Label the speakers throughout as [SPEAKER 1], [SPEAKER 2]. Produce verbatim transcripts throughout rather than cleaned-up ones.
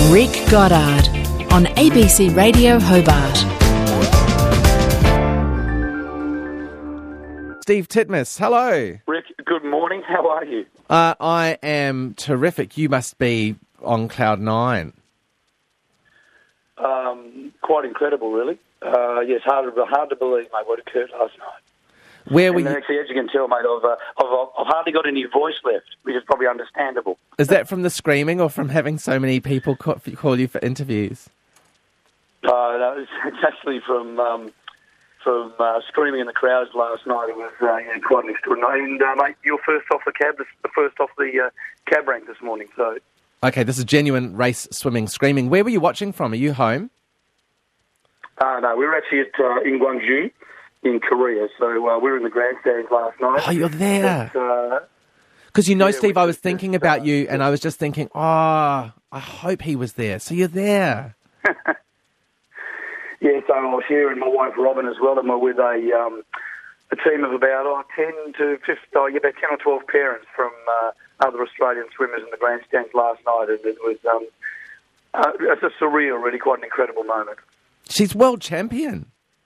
[SPEAKER 1] Rick Goddard on A B C Radio Hobart.
[SPEAKER 2] Steve Titmus, hello.
[SPEAKER 3] Rick, good morning. How are you?
[SPEAKER 2] Uh, I am terrific. You must be on cloud nine.
[SPEAKER 3] Um, quite incredible, really. Uh, yes, hard to, hard to believe, mate, what occurred last night.
[SPEAKER 2] Where were
[SPEAKER 3] and
[SPEAKER 2] you?
[SPEAKER 3] Actually, as you can tell, mate, I've, uh, I've, I've hardly got any voice left, which is probably understandable.
[SPEAKER 2] Is that from the screaming or from having so many people call, call you for interviews?
[SPEAKER 3] Uh, no, it's, it's actually from um, from uh, screaming in the crowds last night. It was uh, yeah, quite an extraordinary. And, uh, mate, you're first off the cab, the first off the uh, cab rank this morning. So,
[SPEAKER 2] Okay, this is genuine race swimming screaming. Where were you watching from? Are you home?
[SPEAKER 3] uh, no, we were actually at uh, in Gwangju in Korea. So uh, we were in the grandstands last night.
[SPEAKER 2] Oh, you're there.
[SPEAKER 3] But, uh,
[SPEAKER 2] Because you know,
[SPEAKER 3] Yeah,
[SPEAKER 2] Steve,
[SPEAKER 3] we
[SPEAKER 2] I was
[SPEAKER 3] just-
[SPEAKER 2] thinking
[SPEAKER 3] just,
[SPEAKER 2] about
[SPEAKER 3] uh,
[SPEAKER 2] you and I was just thinking, oh, I hope he was there. So you're there.
[SPEAKER 3] Yeah, so I was here and my wife Robin as well, and we're with a um, a team of about oh, ten to fifteen, oh, yeah, about ten or twelve parents from uh, other Australian swimmers in the grandstands last night, and it was um, uh, it's a surreal, really quite an incredible moment.
[SPEAKER 2] She's world champion.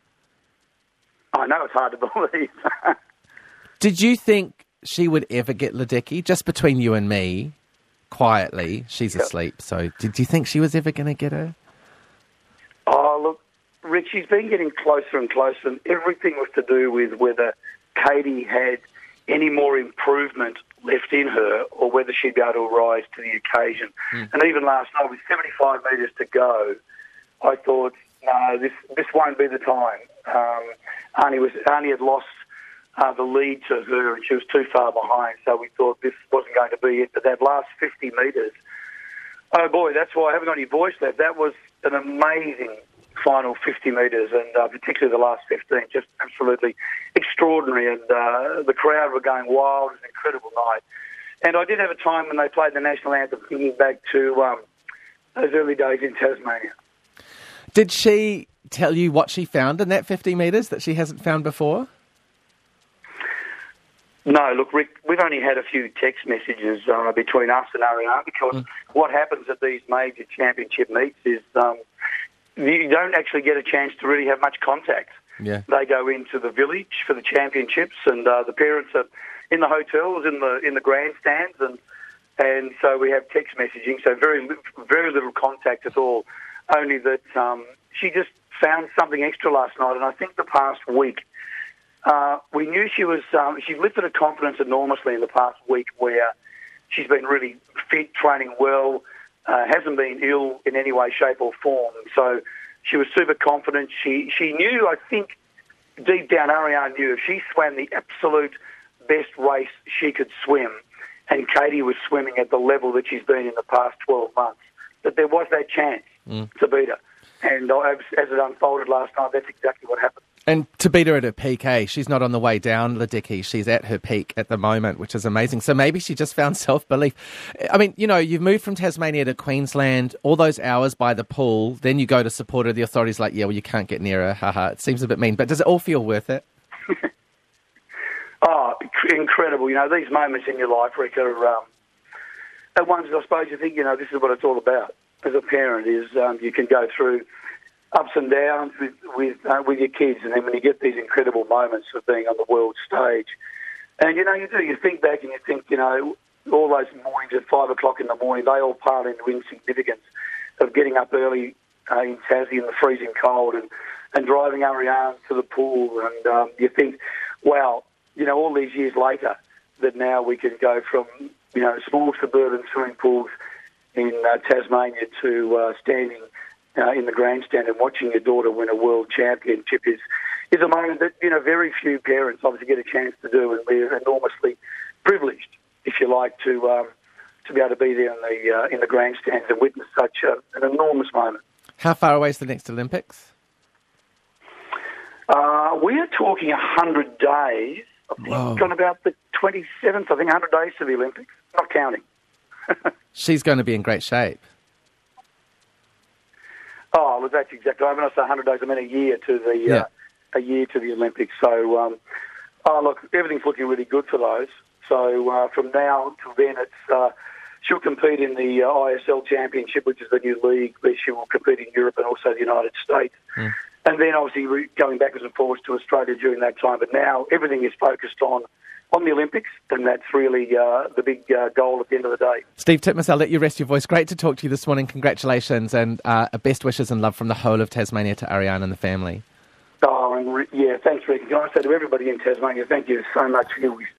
[SPEAKER 3] I know it's hard to believe.
[SPEAKER 2] Did you think she would ever get Ledecky? Just between you and me, quietly, she's
[SPEAKER 3] Yep.
[SPEAKER 2] asleep. So did you think she was ever going to get her?
[SPEAKER 3] Oh, look, Rick, she's been getting closer and closer, and everything was to do with whether Katie had any more improvement left in her or whether she'd be able to rise to the occasion.
[SPEAKER 2] Mm.
[SPEAKER 3] And even last night, with seventy-five metres to go, I thought, no, this this won't be the time. Um, Arnie, was, Arnie had lost uh, the lead to her, and she was too far behind, so we thought this wasn't going to be it. But that last fifty metres, oh boy, that's why I haven't got any voice left. That was an amazing final fifty metres, and uh, particularly the last fifteen, just absolutely extraordinary. And uh, the crowd were going wild. It was an incredible night. And I did have a time when they played the national anthem, thinking back to um, those early days in Tasmania.
[SPEAKER 2] Did she tell you what she found in that fifty metres that she hasn't found before?
[SPEAKER 3] No, look, Rick, we've only had a few text messages uh, between us and Ariane, because
[SPEAKER 2] Mm.
[SPEAKER 3] what happens at these major championship meets is um, you don't actually get a chance to really have much contact.
[SPEAKER 2] Yeah.
[SPEAKER 3] They go into the village for the championships, and uh, the parents are in the hotels, in the in the grandstands, and and so we have text messaging. So very li- very little contact at all. Only that um, she just found something extra last night, and I think the past week uh, we knew she was. Um, she's lifted her confidence enormously in the past week, where she's been really fit, training well, uh, hasn't been ill in any way, shape, or form. So she was super confident. She she knew, I think, deep down, Ariane knew if she swam the absolute best race she could swim, and Katie was swimming at the level that she's been in the past twelve months, that there was that chance
[SPEAKER 2] Mm.
[SPEAKER 3] to beat her. And uh, as, as it unfolded last night, that's exactly what happened.
[SPEAKER 2] And to beat her at her peak, eh? She's not on the way down, Ledecky. She's at her peak at the moment, which is amazing. So maybe she just found self-belief. I mean, you know, you've moved from Tasmania to Queensland, all those hours by the pool, then you go to support her. The authorities like, yeah, well, you can't get near her. Haha. It seems a bit mean, but does it all feel worth it?
[SPEAKER 3] Oh, inc- incredible. You know, these moments in your life, Rick, are, um, are ones that I suppose you think, you know, this is what it's all about as a parent, is um, you can go through ups and downs with with, uh, with your kids, and then when you get these incredible moments of being on the world stage, and, you know, you do, you think back and you think, you know, all those mornings at five o'clock in the morning, they all pile into insignificance of getting up early uh, in Tassie in the freezing cold and, and driving Ariane to the pool, and um, you think, wow, you know, all these years later, that now we can go from, you know, small suburban swimming pools in uh, Tasmania to uh, standing uh, in the grandstand and watching your daughter win a world championship is is a moment that, you know, very few parents obviously get a chance to do, and we're enormously privileged, if you like, to um, to be able to be there in the uh, in the grandstands and witness such a, an enormous moment.
[SPEAKER 2] How far away is the next Olympics?
[SPEAKER 3] Uh, we are talking one hundred days. I think
[SPEAKER 2] Whoa.
[SPEAKER 3] on about the twenty-seventh, I think, one hundred days to the Olympics, not counting.
[SPEAKER 2] She's going to be in great shape.
[SPEAKER 3] Oh, well, that's exactly. I mean, I say one hundred days. I mean a year to the
[SPEAKER 2] Yeah.
[SPEAKER 3] uh, a year to the Olympics. So, um, oh look, everything's looking really good for those. So uh, from now till then, it's uh, she'll compete in the uh, I S L Championship, which is the new league, where she will compete in Europe and also the United States. Mm. And then obviously re- going backwards and forwards to Australia during that time. But now everything is focused on, on the Olympics, and that's really uh, the big uh, goal at the end of the day.
[SPEAKER 2] Steve Titmuss, I'll let you rest your voice. Great to talk to you this morning. Congratulations and uh, best wishes and love from the whole of Tasmania to Ariane and the family.
[SPEAKER 3] Oh, and re- yeah, thanks, Rick. Can I say to everybody in Tasmania, thank you so much for your